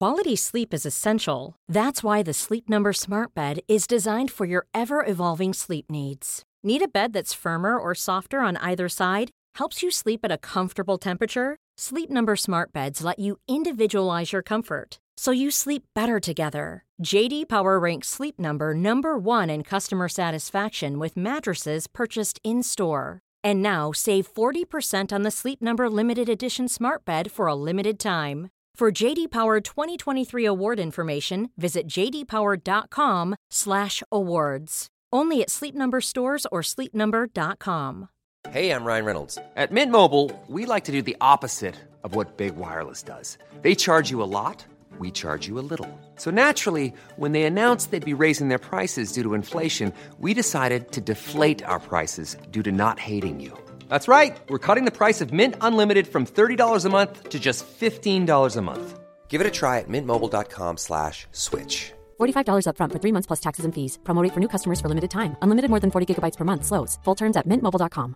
Quality sleep is essential. That's why the Sleep Number Smart Bed is designed for your ever-evolving sleep needs. Need a bed that's firmer or softer on either side? Helps you sleep at a comfortable temperature? Sleep Number Smart Beds let you individualize your comfort, so you sleep better together. JD Power ranks Sleep Number number 1 in customer satisfaction with mattresses purchased in-store. And now, save 40% on the Sleep Number Limited Edition Smart Bed for a limited time. For JD Power 2023 award information, visit jdpower.com/awards. Only at Sleep Number stores or sleepnumber.com. Hey, I'm Ryan Reynolds. At Mint Mobile, we like to do the opposite of what Big Wireless does. They charge you a lot, we charge you a little. So naturally, when they announced they'd be raising their prices due to inflation, we decided to deflate our prices due to not hating you. That's right. We're cutting the price of Mint Unlimited from $30 a month to just $15 a month. Give it a try at mintmobile.com/switch. $45 up front for 3 months plus taxes and fees. Promo rate for new customers for limited time. Unlimited more than 40 gigabytes per month. Slows full terms at mintmobile.com.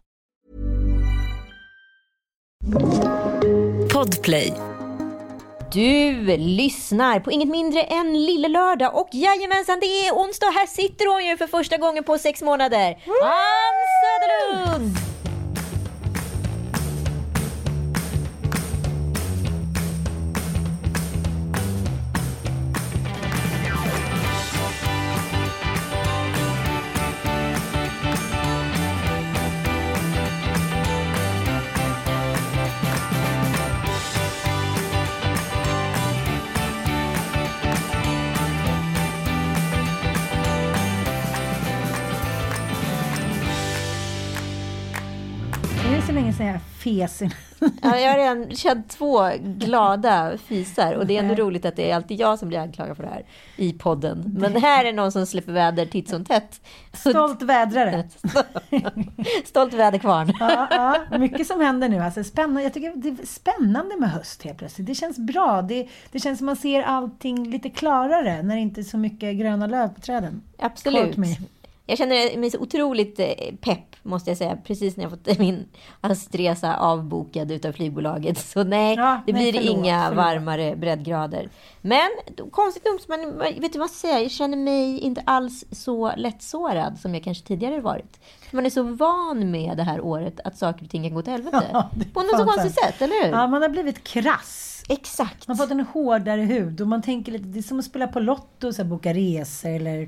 Podplay. Du lyssnar på inget mindre än Lille Lördag. Och jajamensan, det är onsdag. Här sitter hon ju för första gången på 6 månader. Ann Söderlund! Så länge sedan jag fes. Ja, jag har redan känt 2 glada fisar. Och det är ändå roligt att det är alltid jag som blir anklagad för det här i podden. Men här är någon som släpper väder titt som tätt. Stolt vädrare. Stolt väderkvarn. Ja, mycket som händer nu. Alltså, spännande. Jag tycker det är spännande med höst helt plötsligt. Det känns bra. Det känns som man ser allting lite klarare när det inte är så mycket gröna löv på träden. Absolut. Jag känner mig så otroligt pepp, måste jag säga. Precis när jag fått min höstresa avbokad utav flygbolaget. Så nej, det blir inga varmare breddgrader. Men konstigt nog, vet du vad jag säger? Jag känner mig inte alls så lättsårad som jag kanske tidigare varit. För man är så van med det här året att saker och ting kan gå till helvete. Ja, på något så konstigt sätt, eller hur? Ja, man har blivit krass. Exakt. Man har fått en hårdare hud. Och man tänker lite, det är som att spela på lotto, så här, boka resor eller...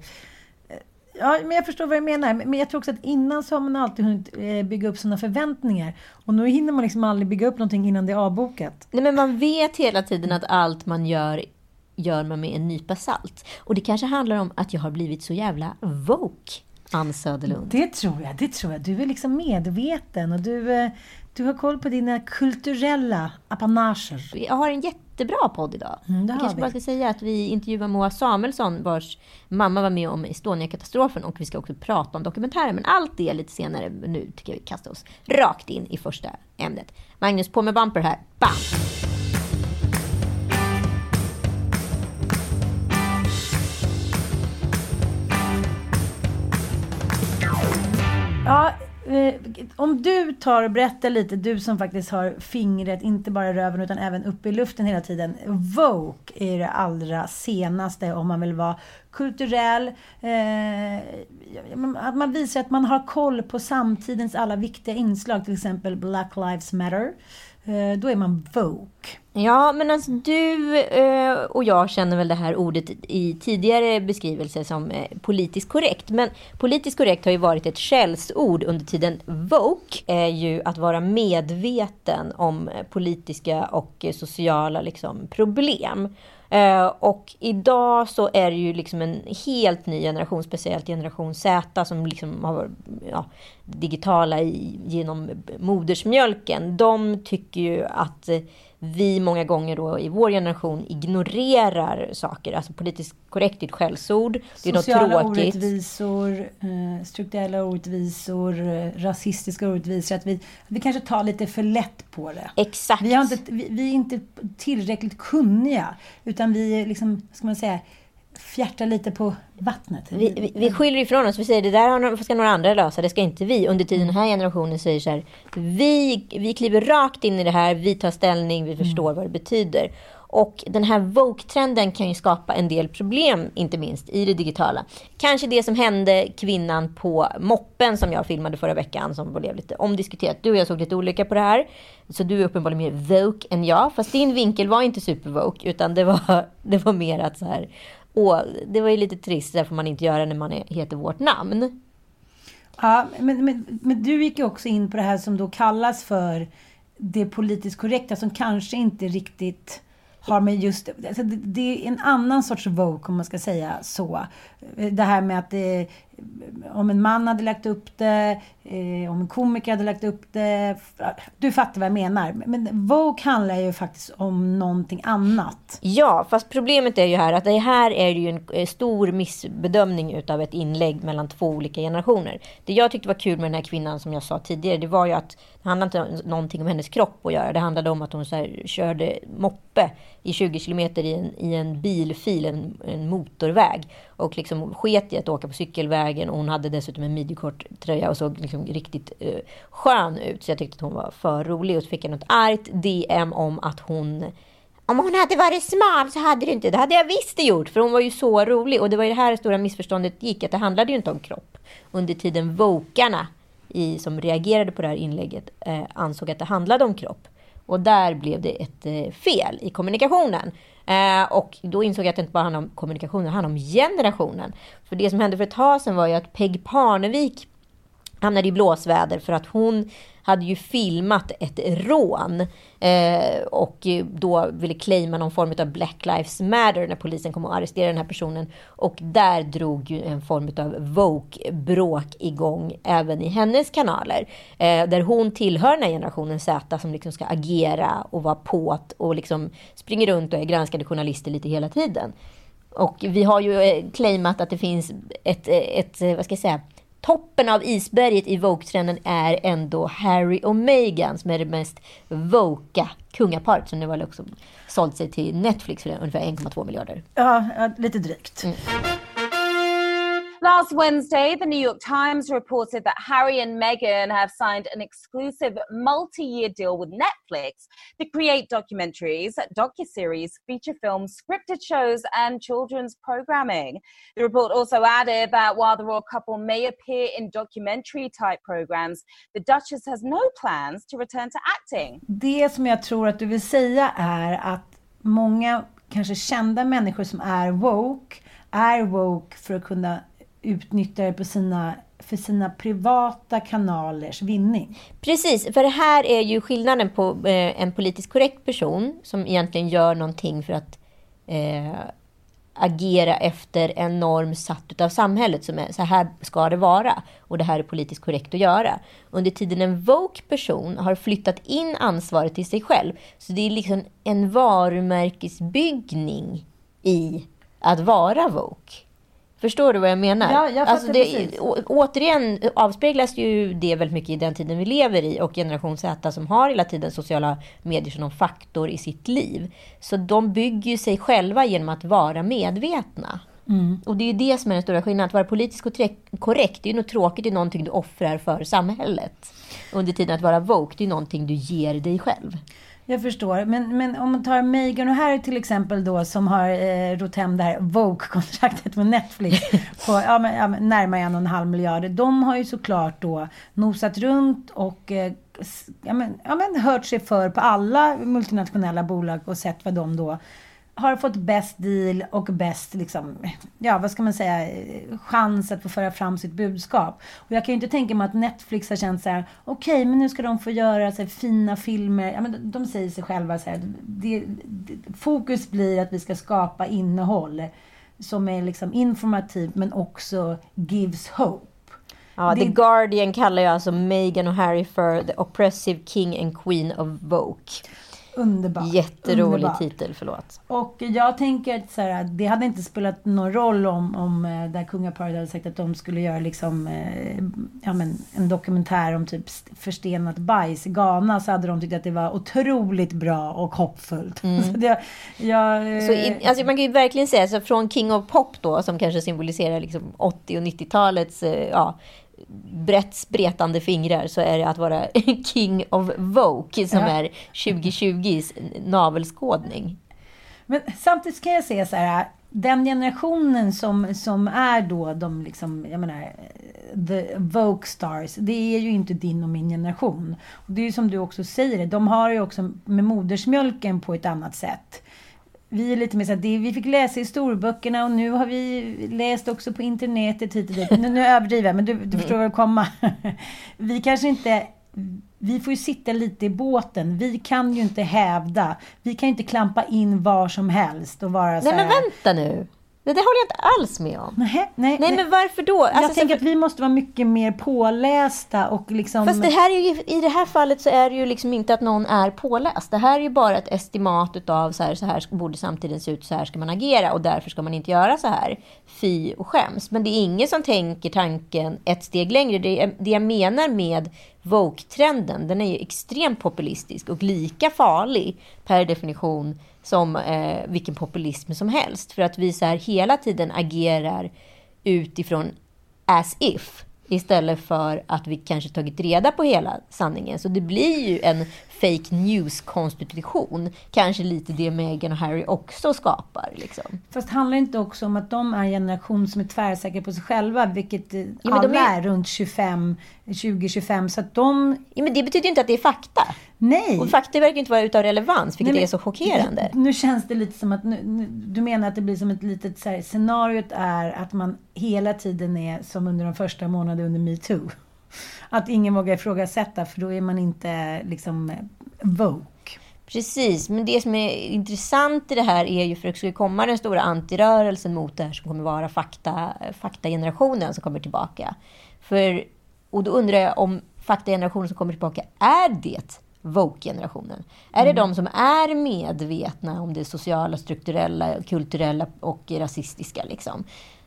Ja, men jag förstår vad jag menar. Men jag tror också att innan så har man alltid hunnit bygga upp sådana förväntningar. Och nu hinner man liksom aldrig bygga upp någonting innan det är avbokat. Nej, men man vet hela tiden att allt man gör man med en nypa salt. Och det kanske handlar om att jag har blivit så jävla woke, Ann Söderlund. Det tror jag. Du är liksom medveten och du har koll på dina kulturella apanager. Jag har en jättebra podd idag. Jag kanske bara ska säga att vi intervjuar Moa Samuelsson, vars mamma var med om Estonia-katastrofen, och vi ska också prata om dokumentären. Men allt det lite senare. Nu tycker jag vi kastar oss rakt in i första ämnet. Magnus, på med bumper här. Bam! Ja, om du tar och berättar lite, du som faktiskt har fingret, inte bara i röven utan även uppe i luften hela tiden. Woke är det allra senaste om man vill vara kulturell. Att man visar att man har koll på samtidens alla viktiga inslag, till exempel Black Lives Matter. Då är man woke. Ja, men alltså du och jag känner väl det här ordet i tidigare beskrivelser som politiskt korrekt. Men politiskt korrekt har ju varit ett skällsord under tiden. Woke är ju att vara medveten om politiska och sociala liksom, problem. Och idag så är det ju liksom en helt ny generation, speciellt generation Z, som liksom har digitala genom modersmjölken. De tycker ju att vi många gånger då i vår generation ignorerar saker. Alltså politiskt korrekt är ett skällsord. Det är sociala något tråkigt. Orättvisor, strukturella orättvisor, rasistiska orättvisor. Att vi kanske tar lite för lätt på det. Exakt. Vi är inte tillräckligt kunniga, utan vi liksom, ska man säga, fjärtar lite på vattnet. Vi skyller ifrån oss. Vi säger det där ska några andra lösa. Det ska inte vi. Under tiden den här generationen säger så här. Vi kliver rakt in i det här. Vi tar ställning. Vi förstår vad det betyder. Och den här Vogue-trenden kan ju skapa en del problem, inte minst i det digitala. Kanske det som hände kvinnan på moppen som jag filmade förra veckan, som blev lite omdiskuterat. Du och jag såg lite olika på det här. Så du är uppenbarligen mer Vogue än jag. Fast din vinkel var inte super Vogue, utan det var mer att så här... det var ju lite trist, där får man inte göra när man heter vårt namn. Ja, men du gick ju också in på det här som då kallas för det politiskt korrekta, som kanske inte riktigt har med just... Alltså det är en annan sorts Vogue, om man ska säga så. Det här med att om en man hade lagt upp det, om en komiker hade lagt upp det. Du fattar vad jag menar. Men Vogue handlar ju faktiskt om någonting annat. Ja, fast problemet är ju här att det här är ju en stor missbedömning utav ett inlägg mellan två olika generationer. Det jag tyckte var kul med den här kvinnan som jag sa tidigare, det var ju att det handlade inte någonting om hennes kropp att göra. Det handlade om att hon så här körde moppe i 20 kilometer i en bilfil, en motorväg. Och liksom sket i att åka på cykelvägen. Och hon hade dessutom en midjekort tröja och såg liksom riktigt skön ut. Så jag tyckte att hon var för rolig. Och så fick jag något argt DM om att om hon hade varit smal så hade det inte. Det hade jag visst gjort, för hon var ju så rolig. Och det var ju det här stora missförståndet gick, att det handlade ju inte om kropp. Under tiden Vokarna som reagerade på det här inlägget ansåg att det handlade om kropp. Och där blev det ett fel i kommunikationen. Och då insåg jag att det inte bara handlade om kommunikationen, det handlade om generationen. För det som hände för ett tag sedan var ju att Peg Parnevik hamnade i blåsväder för att hon hade ju filmat ett rån och då ville claima någon form av Black Lives Matter när polisen kom och arresterade den här personen. Och där drog ju en form av woke-bråk igång även i hennes kanaler. Där hon tillhör den här generationen Z som liksom ska agera och vara påt och liksom springer runt och är granskade journalister lite hela tiden. Och vi har ju claimat att det finns ett vad ska jag säga, toppen av isberget i Vogue-trenden är ändå Harry och Meghan, som är det mest Vogue kungaparet, som nu har också sålt sig till Netflix för ungefär 1,2 miljarder. Ja, lite drygt. Last Wednesday, the New York Times reported that Harry and Meghan have signed an exclusive multi-year deal with Netflix to create documentaries, docuseries, feature films, scripted shows, and children's programming. The report also added that while the royal couple may appear in documentary-type programs, the Duchess has no plans to return to acting. Det som jag tror att du vill säga är att många kanske kända människor som är woke för att kunna utnyttja det för sina privata kanalers vinning. Precis, för det här är ju skillnaden på en politiskt korrekt person som egentligen gör någonting för att agera efter en norm satt av samhället som är så här ska det vara och det här är politiskt korrekt att göra. Under tiden en woke-person har flyttat in ansvaret till sig själv, så det är liksom en varumärkesbyggning i att vara woke. Förstår du vad jag menar? Ja, jag fattar precis. Återigen avspeglas ju det väldigt mycket i den tiden vi lever i, och generation Z som har hela tiden sociala medier som någon faktor i sitt liv. Så de bygger ju sig själva genom att vara medvetna. Mm. Och det är ju det som är den stora skillnaden. Att vara politiskt korrekt, det är ju något tråkigt, det är någonting du offrar för samhället. Under tiden att vara woke, det är någonting du ger dig själv. Jag förstår, men om man tar Meghan och Harry till exempel då, som har rott hem det här Vogue-kontraktet med Netflix på närmare 1,5 miljarder. De har ju såklart då nosat runt och hört sig för på alla multinationella bolag och sett vad de då har fått bäst deal och bäst chans att få föra fram sitt budskap. Och jag kan ju inte tänka mig att Netflix har känt så här: okej, men nu ska de få göra så här fina filmer. Ja, men de säger sig själva så här, fokus blir att vi ska skapa innehåll som är liksom informativt men också gives hope. Ja, The Guardian kallar ju alltså Meghan och Harry för the oppressive king and queen of Vogue. Underbart. Jätterolig titel, förlåt. Och jag tänker att så här, det hade inte spelat någon roll om där kungaparet hade sagt att de skulle göra liksom, en dokumentär om typ förstenat bajs i Ghana, så hade de tyckt att det var otroligt bra och hoppfullt. Mm. Så alltså man kan ju verkligen säga så, från King of Pop då, som kanske symboliserar liksom 80- och 90-talets brett spretande fingrar, så är det att vara King of Vogue som är 2020s navelskådning. Men samtidigt kan jag säga så här, den generationen som är då de liksom, jag menar, the Vogue stars, det är ju inte din och min generation. Och det är ju som du också säger, de har ju också med modersmjölken på ett annat sätt. Vi är lite mer så att vi fick läsa i storböckerna och nu har vi läst också på internetet hit och dit. Nu överdriver jag, men du förstår vad jag kommer. Vi kanske inte... Vi får ju sitta lite i båten. Vi kan ju inte hävda. Vi kan ju inte klampa in var som helst och vara så här... Nej, men vänta nu. Det håller jag inte alls med om. Nej, men varför då? Alltså, jag tänker att vi måste vara mycket mer pålästa och liksom... Fast det här är ju, i det här fallet så är det ju liksom inte att någon är påläst. Det här är ju bara ett estimat utav så här borde samtiden se ut, så här ska man agera och därför ska man inte göra så här. Fy och skäms. Men det är ingen som tänker tanken ett steg längre. Det jag menar med Vogue-trenden, den är ju extremt populistisk och lika farlig per definition som vilken populism som helst. För att vi så här hela tiden agerar utifrån as if istället för att vi kanske tagit reda på hela sanningen. Så det blir ju en fake news-konstitution. Kanske lite det Meghan och Harry också skapar. Liksom. Fast handlar det inte också om att de är en generation som är tvärsäkra på sig själva, vilket alla är runt 20-25, så att de... Ja, men det betyder inte att det är fakta. Nej. Och fakta verkar inte vara utav relevans, vilket är så chockerande. Nu känns det lite som att du menar att det blir som ett litet så här, scenariot är att man hela tiden är som under de första månaderna under MeToo. Att ingen vågar ifrågasätta, för då är man inte liksom Vogue. Precis, men det som är intressant i det här är ju för att det ska komma den stora antirörelsen mot det här som kommer vara faktagenerationen som kommer tillbaka. Och då undrar jag om faktagenerationen som kommer tillbaka, är det Vogue-generationen? Är det de som är medvetna om det sociala, strukturella, kulturella och rasistiska liksom?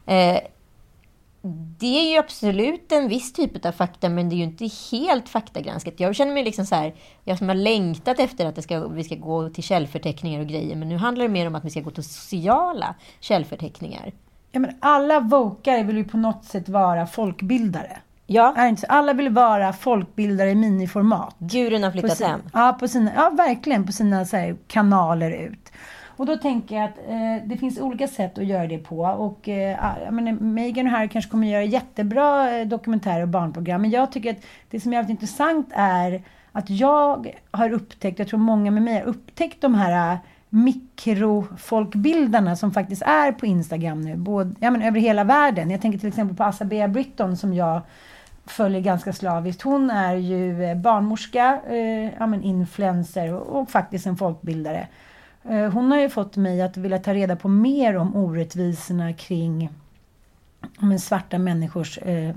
Det är ju absolut en viss typ av fakta, men det är ju inte helt faktagranskat. Jag känner mig liksom så här, jag som har längtat efter att vi ska gå till källförteckningar och grejer, men nu handlar det mer om att vi ska gå till sociala källförteckningar. Ja, men alla vokare vill ju på något sätt vara folkbildare. Ja. Är inte så? Alla vill vara folkbildare i miniformat. Djuren har flyttat hem. Ja, verkligen på sina så här, kanaler ut. Och då tänker jag att det finns olika sätt att göra det på. Och Meghan och Harry kanske kommer att göra jättebra dokumentärer och barnprogram. Men jag tycker att det som är jävligt intressant är att jag har upptäckt, jag tror många med mig har upptäckt de här mikrofolkbildarna som faktiskt är på Instagram nu. Över hela världen. Jag tänker till exempel på Asa Bea Britton som jag följer ganska slaviskt. Hon är ju barnmorska, influencer och faktiskt en folkbildare. Hon har ju fått mig att vilja ta reda på mer om orättvisorna kring svarta människors...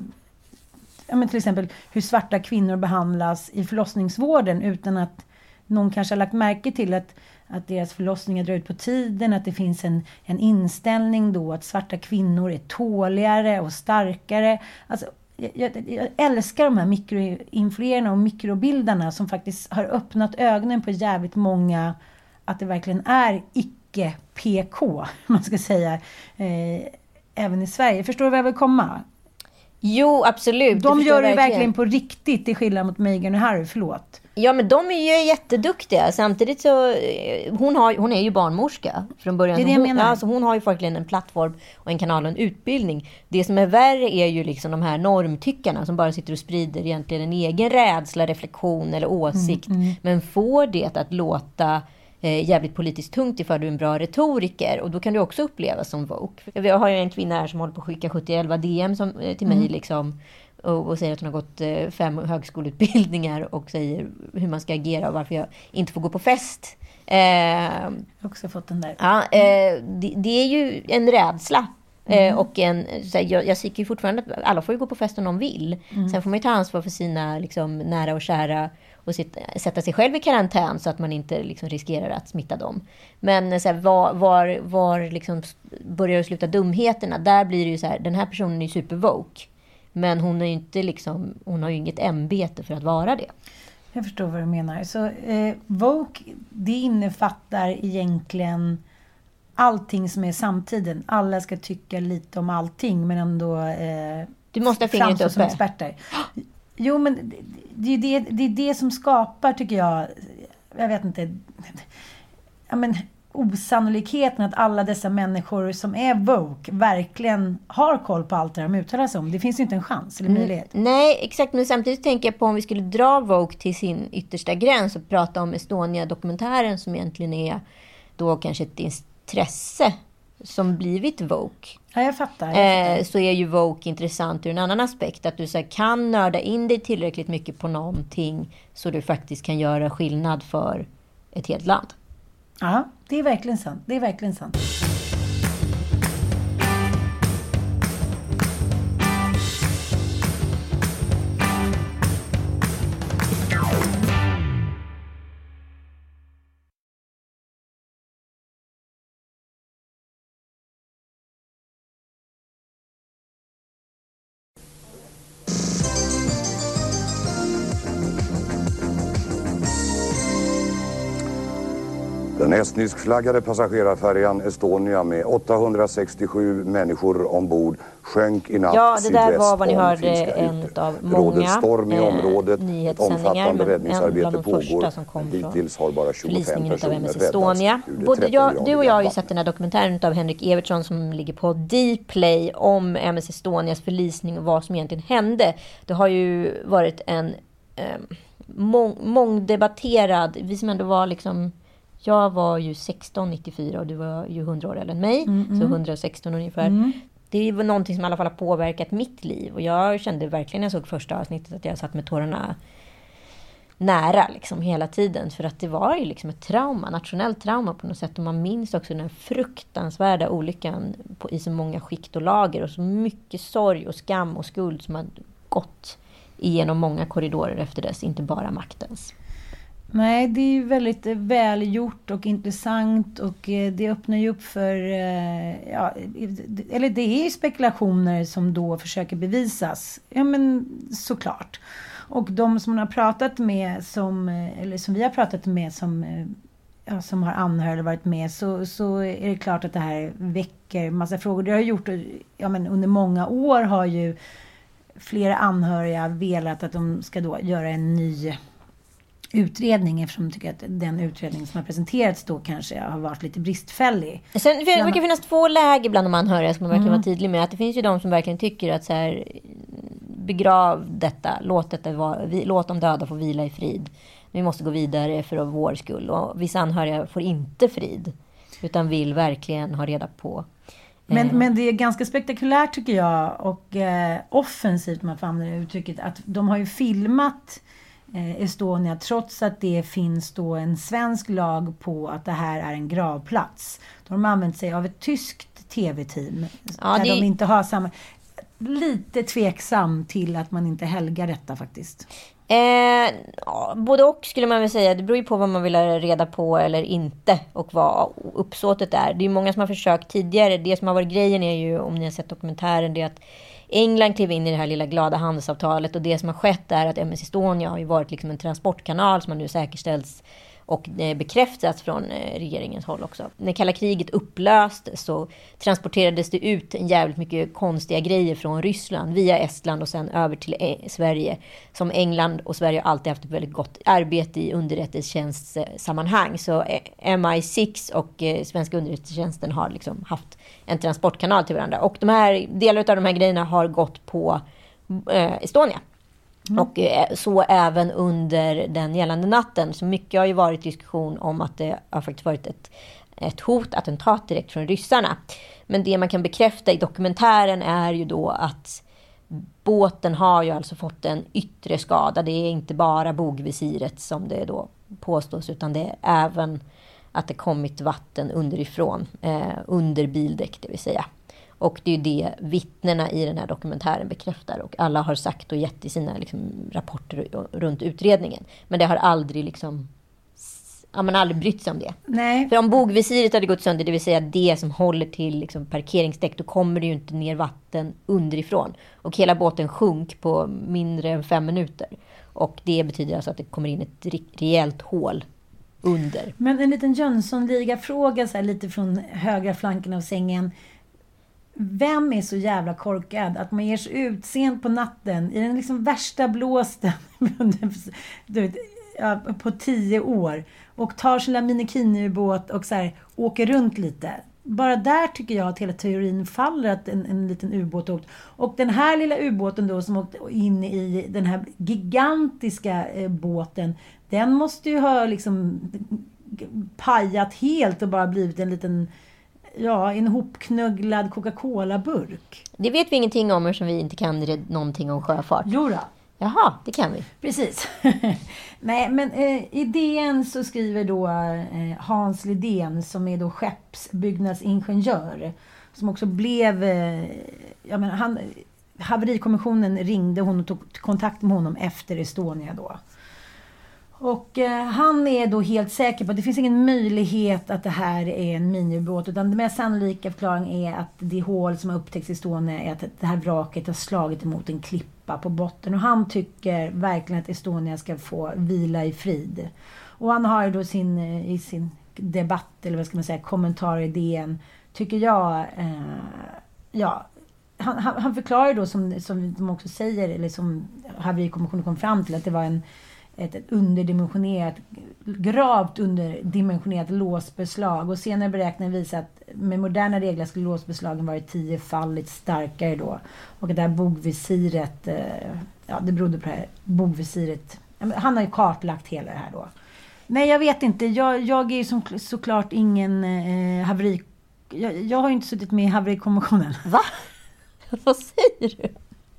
till exempel hur svarta kvinnor behandlas i förlossningsvården utan att någon kanske har lagt märke till att deras förlossningar drar ut på tiden, att det finns en inställning då att svarta kvinnor är tåligare och starkare. Alltså, jag älskar de här mikroinfluerarna och mikrobildarna som faktiskt har öppnat ögonen på jävligt många att det verkligen är icke-PK, man ska säga, även i Sverige. Förstår du vad jag vill komma? Jo, absolut. De gör det verkligen på riktigt, till skillnad mot Meghan och Harry, förlåt. Ja, men de är ju jätteduktiga. Samtidigt så, hon är ju barnmorska från början. Det är det jag menar. Alltså, hon har ju verkligen en plattform och en kanal och en utbildning. Det som är värre är ju liksom de här normtyckarna som bara sitter och sprider egentligen en egen rädsla, reflektion eller åsikt. Men får det att låta jävligt politiskt tungt ifall du är en bra retoriker. Och då kan du också uppleva som Vogue. Jag har ju en kvinna här som håller på att skicka 70-11 DM till mig liksom, och säger att hon har gått 5 högskoleutbildningar och säger hur man ska agera och varför jag inte får gå på fest. Jag har också fått den där. Ja, det är ju en rädsla. Och jag tycker ju fortfarande att alla får ju gå på fest om de vill. Sen får man ju ta ansvar för sina liksom, nära och kära och sätta sig själv i karantän så att man inte liksom, riskerar att smitta dem. Men så här, var liksom, börjar det sluta dumheterna? Där blir det ju så här, den här personen är ju supervoke. Men hon är ju inte liksom, hon har ju inget ämbete för att vara det. Jag förstår vad du menar. Så Vogue, det innefattar egentligen allting som är samtiden. Alla ska tycka lite om allting, men ändå du måste ha fingret uppe. Som experter. Jo, men det är det som skapar, tycker jag vet inte. Ja, men osannolikheten att alla dessa människor som är woke verkligen har koll på allt det de uttalar sig om. Det finns ju inte en chans eller möjlighet. Nej, exakt. Men samtidigt tänker jag på om vi skulle dra woke till sin yttersta gräns och prata om Estonia-dokumentären som egentligen är då kanske ett intresse som blivit woke. Ja, jag fattar. Så är ju woke intressant ur en annan aspekt. Att du så här, kan nörda in dig tillräckligt mycket på någonting så du faktiskt kan göra skillnad för ett helt land. Ja, det är verkligen sant. Det är verkligen sant. Den estniskflaggade passagerarfärjan Estonia med 867 människor ombord sjönk i natt. Ja, det där var vad ni hörde, en av många storm i området. nyhetssändningar, men en bland de första som kom från förlisningen av MS Estonia. Både du och jag har ju sett den här dokumentären av Henrik Evertsson som ligger på Dplay om MS Estonias förlisning och vad som egentligen hände. Det har ju varit en mångdebatterad, vi som ändå var liksom... Jag var ju 1694 och du var ju 100 år äldre än mig. Så 116 ungefär. Det var någonting som i alla fall har påverkat mitt liv. Och jag kände verkligen när jag såg första avsnittet att jag satt med tårarna nära liksom hela tiden. För att det var ju liksom ett trauma, nationellt trauma på något sätt. Och man minns också den fruktansvärda olyckan i så många skikt och lager. Och så mycket sorg och skam och skuld som har gått igenom många korridorer efter dess, inte bara maktens. Nej, det är ju väldigt välgjort och intressant och det öppnar ju upp för, eller det är ju spekulationer som då försöker bevisas. Ja, men såklart. Och de som man har pratat med, som vi har pratat med som har anhöriga eller varit med, så är det klart att det här väcker massa frågor. Det har gjort, under många år har ju flera anhöriga velat att de ska då göra en ny utredning eftersom de tycker att den utredning som har presenterats då kanske har varit lite bristfällig. Sen det kan finnas två läger bland de anhöriga som man verkligen vara tydlig med. Att det finns ju de som verkligen tycker att så här, begrav detta, låt de döda få vila i frid. Vi måste gå vidare för vår skull. Och vissa anhöriga får inte frid utan vill verkligen ha reda på. Men det är ganska spektakulärt tycker jag och offensivt man får använda uttrycket att de har ju filmat Estonia trots att det finns då en svensk lag på att det här är en gravplats. De har använt sig av ett tyskt tv-team där de inte har samma... Lite tveksam till att man inte helgar detta faktiskt. Både och skulle man väl säga. Det beror ju på vad man vill ha reda på eller inte och vad uppsåtet är. Det är ju många som har försökt tidigare. Det som har varit grejen är ju, om ni har sett dokumentären, det är att England klev in i det här lilla glada handelsavtalet och det som har skett är att MS Estonia har ju varit liksom en transportkanal som har nu säkerställs och bekräftats från regeringens håll också. När kalla kriget upplöst så transporterades det ut en jävligt mycket konstiga grejer från Ryssland via Estland och sen över till Sverige. Som England och Sverige har alltid haft ett väldigt gott arbete i underrättelsetjänstsammanhang. Så MI6 och svenska underrättelsetjänsten har liksom haft en transportkanal till varandra. Och delar av de här grejerna har gått på Estonia. Och så även under den gällande natten. Så mycket har ju varit diskussion om att det har faktiskt varit ett attentat direkt från ryssarna. Men det man kan bekräfta i dokumentären är ju då att båten har ju alltså fått en yttre skada. Det är inte bara bogvisiret som det då påstås, utan det är även att det kommit vatten underifrån, under bildäck det vill säga. Och det är ju det vittnena i den här dokumentären bekräftar. Och alla har sagt och gett i sina liksom, rapporter runt utredningen. Men det har aldrig man har aldrig brytt sig om det. Nej. För om bogvisiret hade gått sönder, det vill säga det som håller till liksom, parkeringsdäck, då kommer det ju inte ner vatten underifrån. Och hela båten sjönk på mindre än 5 minuter. Och det betyder alltså att det kommer in ett rejält hål under. Men en liten Jönssonliga-fråga så här, lite från högra flanken av sängen. Vem är så jävla korkad att man ger sig ut sent på natten i den liksom värsta blåsten? Du vet, på 10 år och tar sin minikinubåt och så här, åker runt lite. Bara där tycker jag att hela teorin faller, att en liten ubåt åkt. Och den här lilla ubåten då som åkte in i den här gigantiska båten, den måste ju ha liksom pajat helt och bara blivit en liten, en hopknugglad Coca-Cola-burk. Det vet vi ingenting om eftersom vi inte kan någonting om sjöfart. Jodå. Jaha, det kan vi. Precis. Nej, men i DN så skriver då Hans Lidén, som är då skeppsbyggnadsingenjör, som också blev, haverikommissionen ringde honom och tog kontakt med honom efter Estonia då. Och han är då helt säker på att det finns ingen möjlighet att det här är en miniubåt, utan det mest sannolika förklaringen är att det hål som har upptäckts i Estonia är att det här vraket har slagit emot en klippa på botten. Och han tycker verkligen att Estonia ska få vila i frid. Och han har ju då i sin debatt, eller vad ska man säga, kommentar i DN, tycker jag, han förklarar då som de också säger, eller som haverikommissionen kom fram till, att det var ett underdimensionerat, gravt underdimensionerat låsbeslag, och senare beräkningen visar att med moderna regler skulle låsbeslagen varit 10-falligt starkare då, och det där bogvisiret, det berodde på det här bogvisiret. Han har ju kartlagt hela det här då. Nej, jag vet inte, jag är ju såklart ingen haveri, jag har ju inte suttit med i haverikommissionen. Va? Vad säger du?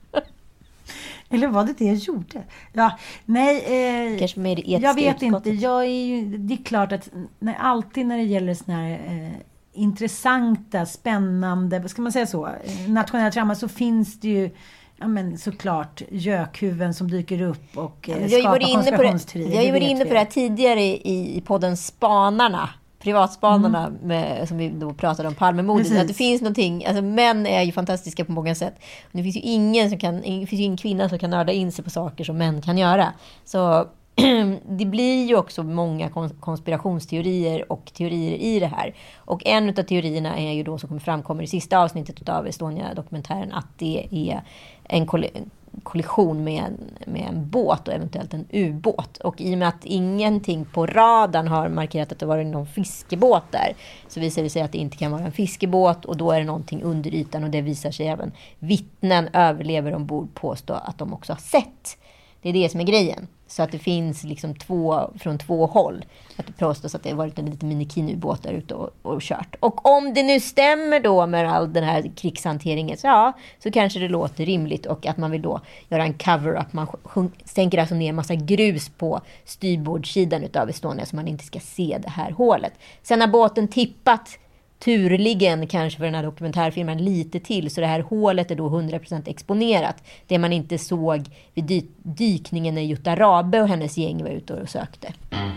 Eller var det jag gjorde? Ja, nej, kanske med det jag vet inte. Det är klart att alltid när det gäller såna här intressanta, spännande, vad ska man säga så, nationella trauma, så finns det ju såklart gökhuven som dyker upp och skapar konspirationsteorier. Jag har ju varit inne på det här tidigare i podden Spanarna. Privatspanarna som vi då pratade om Palmemordet, att det finns någonting, alltså män är ju fantastiska på många sätt. Det finns ju ingen kvinna som kan nörda in sig på saker som män kan göra. Så det blir ju också många konspirationsteorier och teorier i det här. Och en av teorierna är ju då, som framkommer i sista avsnittet av Estonia-dokumentären, att det är en kollision med en båt och eventuellt en ubåt. Och i och med att ingenting på radarn har markerat att det var någon fiskebåt där, så visar det sig att det inte kan vara en fiskebåt, och då är det någonting under ytan, och det visar sig även vittnen, överlever ombord, påstå att de också har sett. Det är det som är grejen. Så att det finns liksom från två håll. Att det påstås att det har varit en liten minikinubåt där ute och kört. Och om det nu stämmer då med all den här krigshanteringen, så kanske det låter rimligt, och att man vill då göra en cover-up. Man sänker alltså ner en massa grus på styrbordssidan utav Estonia så man inte ska se det här hålet. Sen har båten tippat, turligen kanske för den här dokumentärfilmen, lite till, så det här hålet är då 100% exponerat. Det man inte såg vid dykningen när Jutta Rabe och hennes gäng var ute och sökte.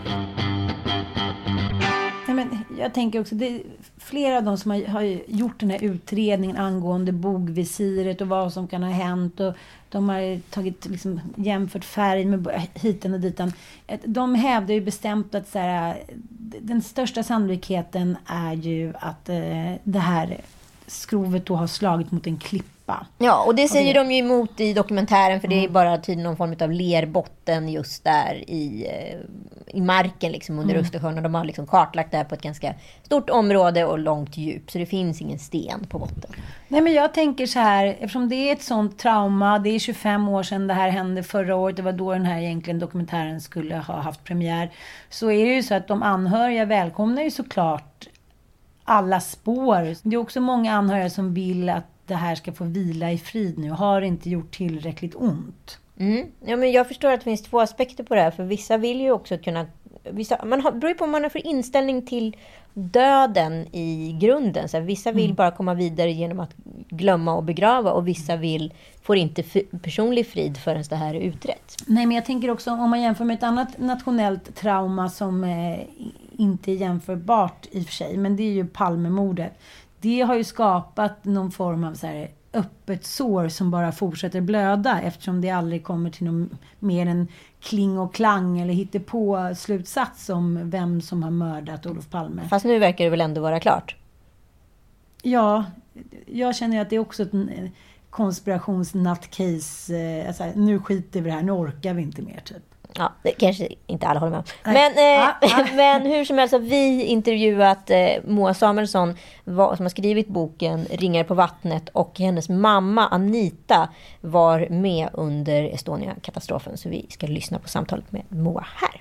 Ja, men jag tänker också, det är flera av dem som har gjort den här utredningen angående bogvisiret och vad som kan ha hänt, och de har tagit jämfört färgen med hiten och ditan. De hävdar ju bestämt att den största sannolikheten är ju att det här skrovet då har slagit mot en klippa. Ja, och det säger de ju emot i dokumentären, för det är bara tydligen någon form av lerbotten just där i marken under Östersjön, och de har kartlagt det här på ett ganska stort område och långt djup, så det finns ingen sten på botten. Nej, men jag tänker så här, eftersom det är ett sånt trauma, det är 25 år sedan det här hände förra året, det var då den här egentligen dokumentären skulle ha haft premiär, så är det ju så att de anhöriga välkomnar ju såklart alla spår. Det är också många anhöriga som vill att det här ska få vila i frid nu. Har inte gjort tillräckligt ont. Ja, men jag förstår att det finns två aspekter på det här. För vissa vill ju också kunna... beror på vad man har för inställning till döden i grunden. Så vissa vill bara komma vidare genom att glömma och begrava. Och vissa får inte personlig frid förrän det här är utrett. Nej, men jag tänker också om man jämför med ett annat nationellt trauma som inte är jämförbart i och för sig. Men det är ju Palmemordet. Det har ju skapat någon form av öppet sår som bara fortsätter blöda, eftersom det aldrig kommer till någon mer än kling och klang eller hittar på slutsats om vem som har mördat Olof Palme. Fast nu verkar det väl ändå vara klart? Ja, jag känner att det är också ett konspirationsnattcase. Nu skiter vi det här, nu orkar vi inte mer typ. Ja, det kanske inte alla håller med om. Men hur som helst har vi intervjuat Moa Samuelsson som har skrivit boken Ringar på vattnet, och hennes mamma Anita var med under Estonia-katastrofen. Så vi ska lyssna på samtalet med Moa här.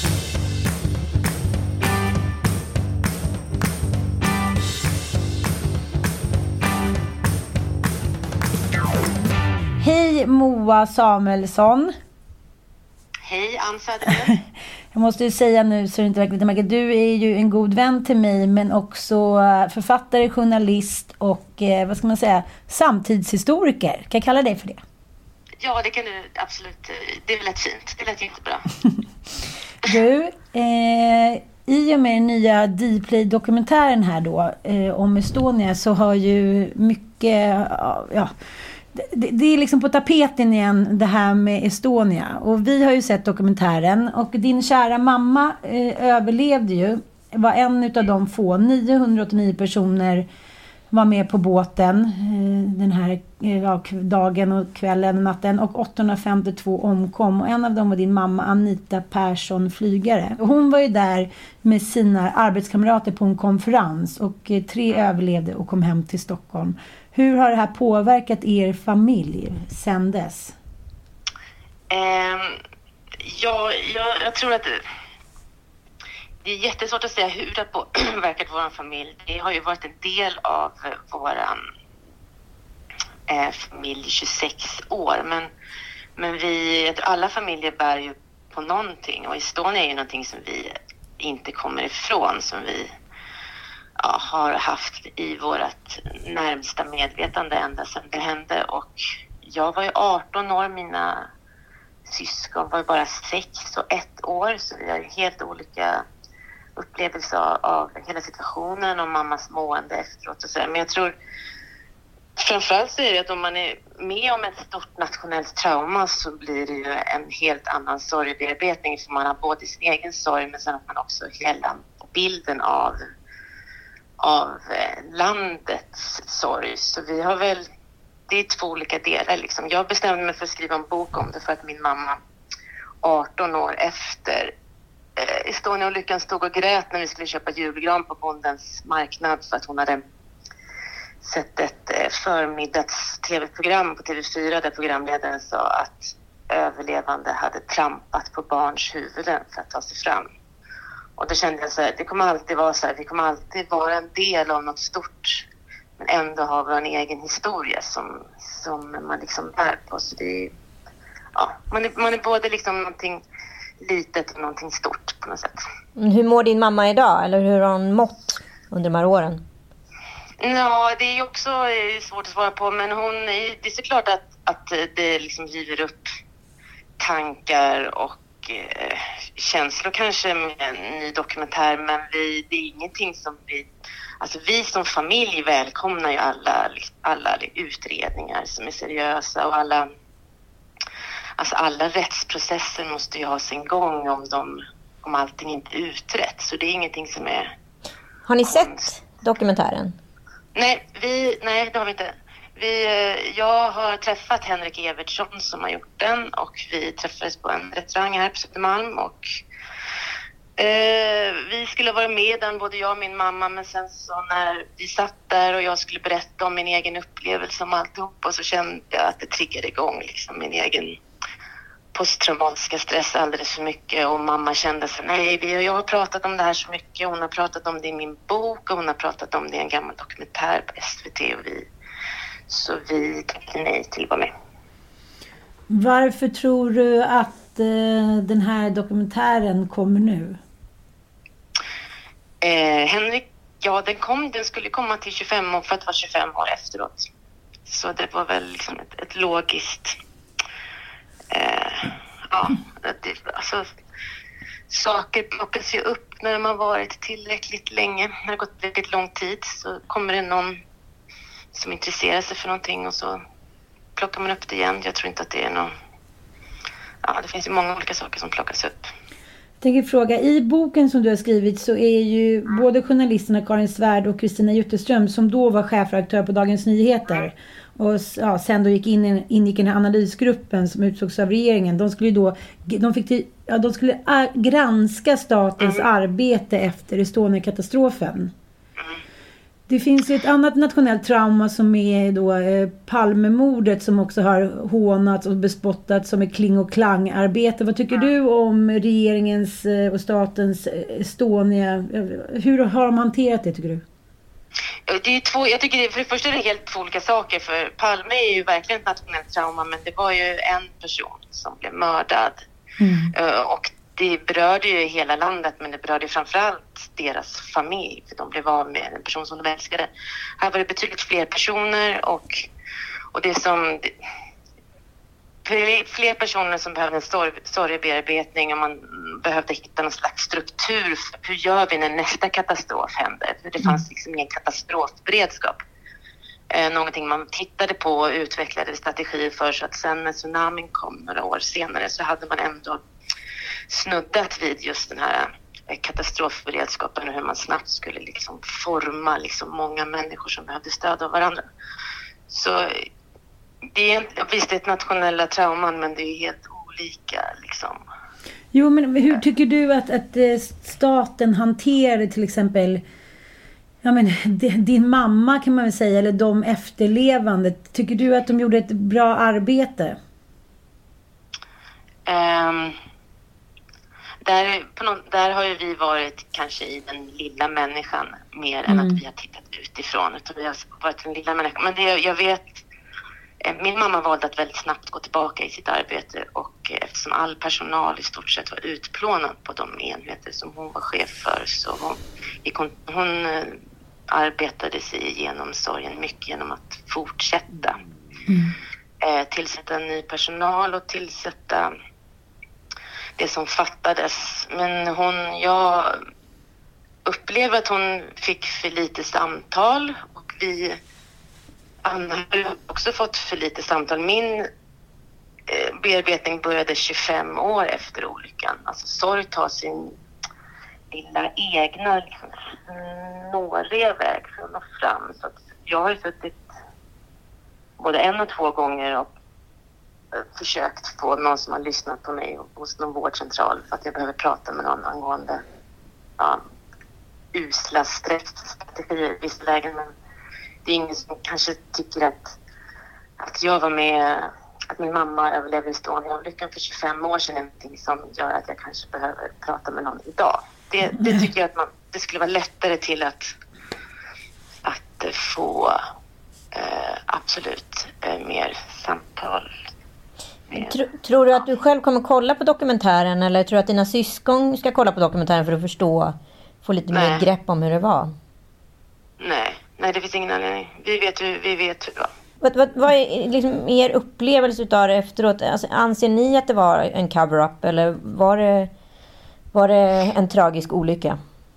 Hej Moa Samuelsson. Hej Ann Söderlund. Jag måste ju säga nu så det inte verkar lite märkligt. Du är ju en god vän till mig, men också författare, journalist och vad ska man säga, samtidshistoriker. Kan jag kalla dig för det? Ja, det kan du absolut. Det är lätt fint. Det lät jättebra. Du, i och med den nya Dplay-dokumentären här då om Estonia, så har ju mycket, det är liksom på tapeten igen det här med Estonia. Och vi har ju sett dokumentären, och din kära mamma överlevde ju. Var en utav de få. 989 personer var med på båten den här dagen och kvällen och natten, och 852 omkom, och en av dem var din mamma Anita Persson, flygare. Och hon var ju där med sina arbetskamrater på en konferens, och 3 överlevde och kom hem till Stockholm. Hur har det här påverkat er familj sedan dess? Jag tror att det är jättesvårt att säga hur det har påverkat vår familj. Det har ju varit en del av vår familj 26 år. Men alla familjer bär ju på någonting. Och Estonia är ju någonting som vi inte kommer ifrån. Som vi har haft i vårt närmsta medvetande ända sedan det hände. Och jag var ju 18 år, mina syskon var ju bara 6 och 1 år. Så vi har ju helt olika upplevelse av hela situationen och mammas mående efteråt och så. Men jag tror framförallt så är det att om man är med om ett stort nationellt trauma så blir det ju en helt annan sorgbearbetning, för man har både sin egen sorg men sen att man också hela bilden av landets sorg. Så vi har väl, det är 2 olika delar liksom. Jag bestämde mig för att skriva en bok om det för att min mamma 18 år efter Estonia-olyckan stod och grät när vi skulle köpa julgran på bondens marknad, för att hon hade sett ett förmiddags-tv-program på TV4 där programledaren sa att överlevande hade trampat på barns huvuden för att ta sig fram. Och då kände jag så här, det kommer alltid vara så här, vi kommer alltid vara en del av något stort, men ändå ha vår egen historia som man liksom bär på. Så det är, man är både liksom någonting litet och någonting stort på något sätt. Hur mår din mamma idag? Eller hur har hon mått under de här åren? Ja, det är ju också svårt att svara på. Men det är såklart att det liksom river upp tankar och känslor kanske med en ny dokumentär. Men det är ingenting som vi som familj välkomnar ju alla utredningar som är seriösa, och alla rättsprocesser måste ju ha sin gång om allting inte är utrett. Så det är ingenting som är... Har ni sett dokumentären? Nej, det har vi inte. Jag har träffat Henrik Evertsson som har gjort den, och vi träffades på en restaurang här på Södermalm, och vi skulle vara med den, både jag och min mamma, men sen så när vi satt där och jag skulle berätta om min egen upplevelse om alltihop, och så kände jag att det triggade igång liksom min egen posttraumatiska stress alldeles för mycket, och mamma kände så jag har pratat om det här så mycket, hon har pratat om det i min bok och hon har pratat om det i en gammal dokumentär på SVT, så vi tackade nej till att vara med. Varför tror du att den här dokumentären kommer nu? Henrik, den skulle komma till 25 år för att vara 25 år efteråt. Så det var väl liksom ett logiskt... saker plockas ju upp när man varit tillräckligt länge. När det gått väldigt lång tid så kommer det någon som intresserar sig för någonting, och så plockar man upp det igen. Jag tror inte att det är någon... det finns ju många olika saker som plockas upp. tänker fråga, i boken som du har skrivit så är ju både journalisterna Karin Svärd och Kristina Jutterström, som då var chefredaktör på Dagens Nyheter och sen då ingick i den här analysgruppen som utsågs av regeringen. De skulle granska statens arbete efter Estonia-katastrofen. Det finns ju ett annat nationellt trauma som är då Palmemordet, som också har hånats och bespottats som ett kling- och klangarbete. Vad tycker du om regeringens och statens Estonia? Hur har de hanterat det, tycker du? Det är jag tycker för det första är det helt två olika saker. För Palme är ju verkligen ett nationellt trauma, men det var ju en person som blev mördad. Och det berörde ju hela landet, men det berörde framförallt deras familj, för de blev av med en person som de älskade. Här var det betydligt fler personer och det som fler personer som behövde en sorgebearbetning, och man behövde hitta någon slags struktur. Hur gör vi när nästa katastrof händer? För det fanns liksom ingen katastrofberedskap. Någonting man tittade på och utvecklade strategier för, så att sen när tsunamin kom några år senare så hade man ändå snuddat vid just den här katastrofberedskapen och hur man snabbt skulle liksom forma liksom många människor som behövde stöd av varandra. Så det är visst ett nationella trauman, men det är helt olika liksom. Jo, men hur tycker du att staten hanterar till exempel din mamma, kan man väl säga, eller de efterlevande? Tycker du att de gjorde ett bra arbete? Där har ju vi varit kanske i den lilla människan mer än att vi har tittat utifrån, utan vi har varit den lilla människan. Men jag vet, min mamma valde att väldigt snabbt gå tillbaka i sitt arbete, och eftersom all personal i stort sett var utplånad på de enheter som hon var chef för, så hon arbetade sig igenom sorgen mycket genom att fortsätta tillsätta ny personal och tillsätta det som fattades. Men jag upplever att hon fick för lite samtal, och vi har också fått för lite samtal. Min bearbetning började 25 år efter olyckan. Alltså sorg tar sin lilla egna liksom, nåriga väg för att nå fram. Så att jag har ju suttit både 1 och 2 gånger och försökt få någon som har lyssnat på mig hos någon vårdcentral, för att jag behöver prata med någon angående usla stressstrategier i vissa lägen. Men det är ingen som kanske tycker att jag var med, att min mamma överlevde Estonia-olyckan för 25 år sedan är någonting som gör att jag kanske behöver prata med någon idag. Det tycker jag att det skulle vara lättare till att få absolut mer samtal. Tror du att du själv kommer kolla på dokumentären, eller tror du att dina syskon ska kolla på dokumentären för att få lite mer grepp om hur det var? Nej, det finns ingen anledning. Vi vet hur det var. Vad är liksom er upplevelse utav det efteråt? Alltså, anser ni att det var en cover-up, eller var det en tragisk olycka?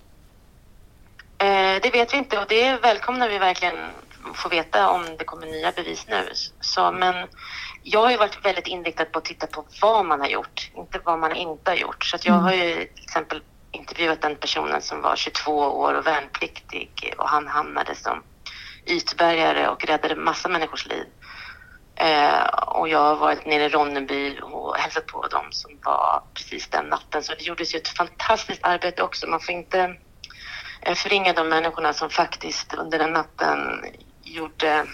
Det vet vi inte, och det välkomnar vi verkligen få veta om det kommer nya bevis nu. Men jag har ju varit väldigt inriktad på att titta på vad man har gjort, inte vad man inte har gjort. Så att jag har ju till exempel intervjuat den personen som var 22 år och värnpliktig, och han hamnade som ytbärgare och räddade massa människors liv. Och jag har varit nere i Ronneby och hälsat på dem som var precis den natten. Så det gjordes ju ett fantastiskt arbete också. Man får inte förringa de människorna som faktiskt under den natten gjorde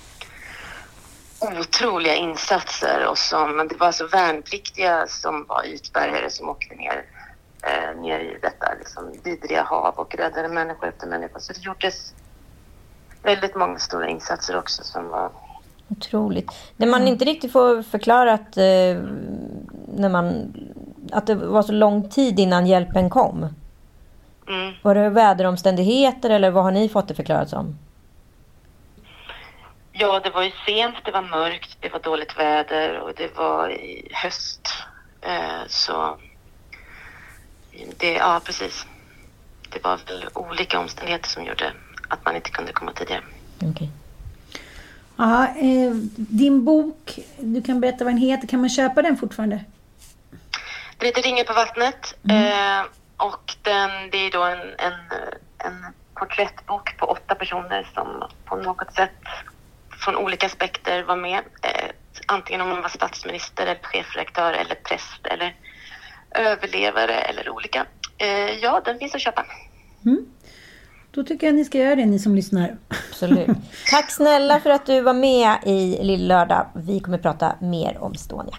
otroliga insatser, och det var alltså värnpliktiga som var ytbärgare som åkte ner i detta liksom vidriga hav och räddade människor efter människor. Så det gjordes väldigt många stora insatser också som var otroligt. Det man inte riktigt får förklarat att det var så lång tid innan hjälpen kom. Var det väderomständigheter, eller vad har ni fått det förklarat som? Ja, det var ju sent, det var mörkt, det var dåligt väder och det var i höst. Ja, precis. Det var väl olika omständigheter som gjorde att man inte kunde komma tidigare. Okej. Ja, din bok, du kan berätta vad den heter. Kan man köpa den fortfarande? Den heter Ringen på vattnet. Och det är då en porträttbok på 8 personer som på något sätt från olika aspekter var med. Antingen om man var statsminister eller chefredaktör eller präst eller överlevare eller olika. Ja, den finns att köpa. Då tycker jag ni ska göra det, ni som lyssnar. Absolut. Tack snälla för att du var med i Lill-lördag. Vi kommer prata mer om Estonia.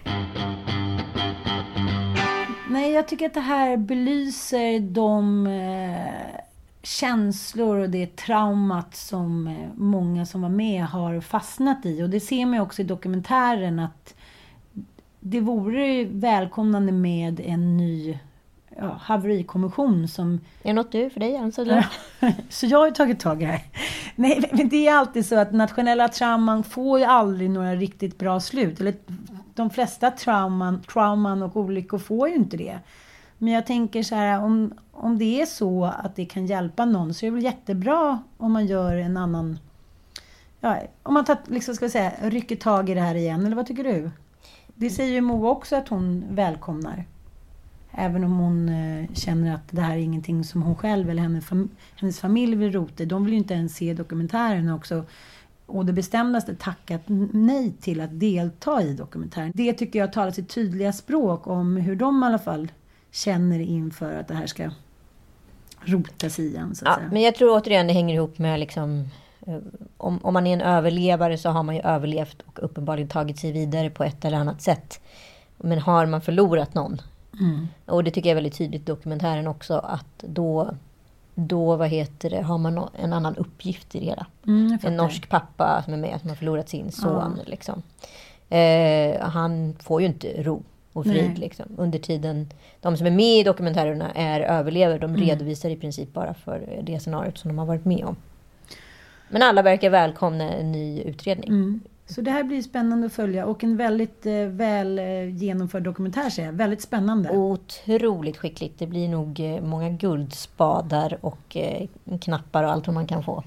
Nej, jag tycker att det här belyser de känslor och det traumat som många som var med har fastnat i. Och det ser man också i dokumentären att det vore välkomnande med en ny haverikommission som... Är det något du för dig? Alltså, så jag har tagit tag i det här. Nej, men det är alltid så att nationella trauman får ju aldrig några riktigt bra slut. Eller de flesta trauman och olyckor får ju inte det. Men jag tänker så här, om det är så att det kan hjälpa någon så är det väl jättebra om man gör en annan... Ja, om man rycker tag i det här igen. Eller vad tycker du? Det säger ju Moa också att hon välkomnar. Även om hon känner att det här är ingenting som hon själv eller hennes familj vill rota. De vill ju inte ens se dokumentären också. Och det bestämdaste tackat nej till att delta i dokumentären. Det tycker jag talar sitt tydliga språk om hur de i alla fall känner inför att det här ska rotas igen. Så att säga. Men jag tror återigen det hänger ihop med liksom... Om man är en överlevare så har man ju överlevt och uppenbarligen tagit sig vidare på ett eller annat sätt. Men har man förlorat någon... Och det tycker jag är väldigt tydligt i dokumentären också att då har man en annan uppgift i det hela. En norsk pappa som är med som har förlorat sin son liksom. Han får ju inte ro och frid liksom. Under tiden de som är med i dokumentärerna är överlevare, de redovisar i princip bara för det scenariot som de har varit med om. Men alla verkar välkomna en ny utredning. Så det här blir spännande att följa och en väldigt väl genomförd dokumentär ser jag. Väldigt spännande. Otroligt skickligt. Det blir nog många guldspadar och knappar och allt vad man kan få.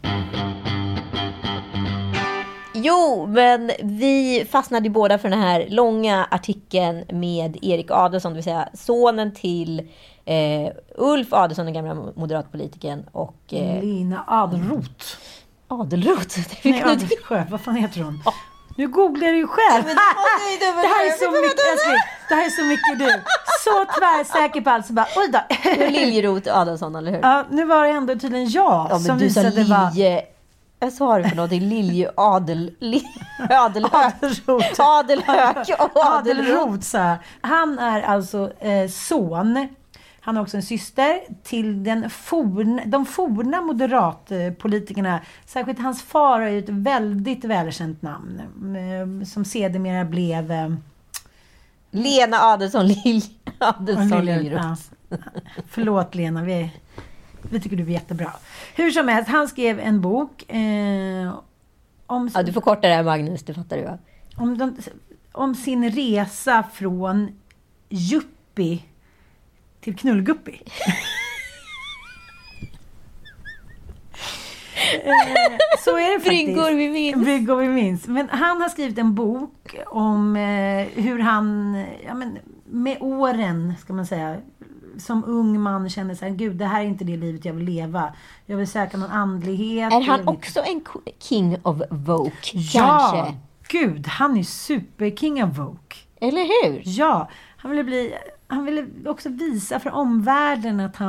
Jo, men vi fastnade båda för den här långa artikeln med Erik Adelsson, det vill säga sonen till Ulf Adelsohn, den gamla moderatpolitiken, och Lena Adelroth. Adelroth? Nej, Adelsjö. Vad fan heter hon? Nu googlar du ju själv. Det här är så mycket du. Så tvärsäker på allt så bara, oj då. Det är Liljeroth Adelsson, eller hur? Ja, nu var det ändå tydligen jag som visade vad... Jag sa det för någonting. Lilje Adelroth och Adelroth. Han är alltså son. Han har också en syster till de forna moderatpolitikerna. Särskilt hans far har ju ett väldigt välkänt namn. Som sedermera blev... Lena Adelsohn Liljeroth. Ja. Förlåt Lena, vi tycker du är jättebra. Hur som helst, han skrev en bok om... Ja, du får korta det här, Magnus, det fattar du va? Om sin resa från Yuppie till Knullguppi. Så är det faktiskt. Bryggor vi minns. Men han har skrivit en bok om hur han med åren ska man säga som ung man känner så här, gud, det här är inte det livet jag vill leva. Jag vill söka någon andlighet. Är han också en king of Vogue? Ja, kanske? Gud, han är super king of Vogue. Eller hur? Ja, han ville också visa för omvärlden att